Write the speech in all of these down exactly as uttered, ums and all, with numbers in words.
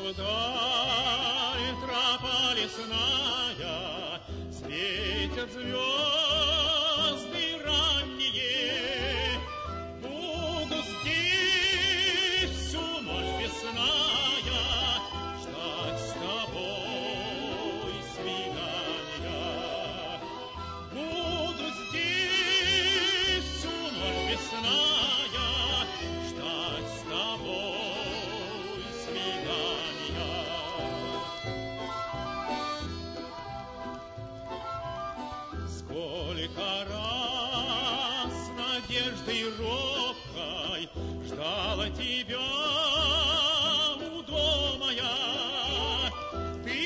вдаль тропа лесная, светят звезды ранние, буду здесь всю ночь весная ждать с тобой свидания. Буду здесь всю ночь весная ждать с тобой свидания. Сколько раз надеждой робкой ждала тебя у дома я. Ты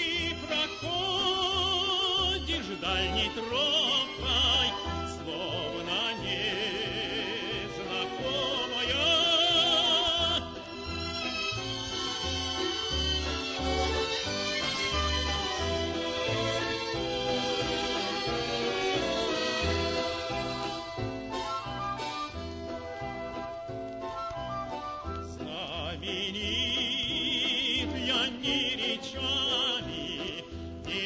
проходишь дальней тропкой, словно незнакомая. Знаменит я ни речами, ни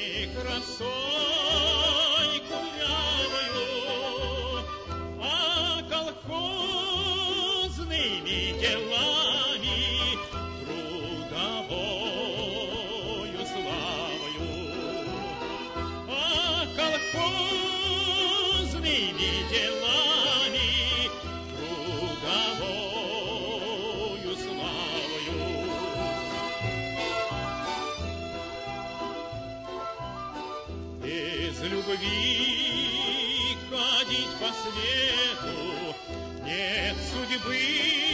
красой курявою, а колхозными делами, трудовою славою. А колхозными делами, трудовою славою. Без любви ходить по свету нет судьбы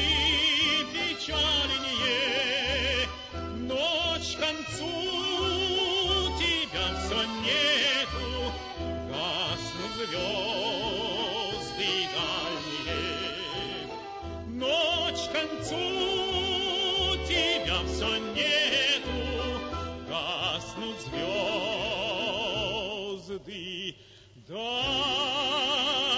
печальнее. Ночь к концу, тебя все нету, гаснут звезды дальние. Ночь к концу, тебя все нету, гаснут звезды дальние.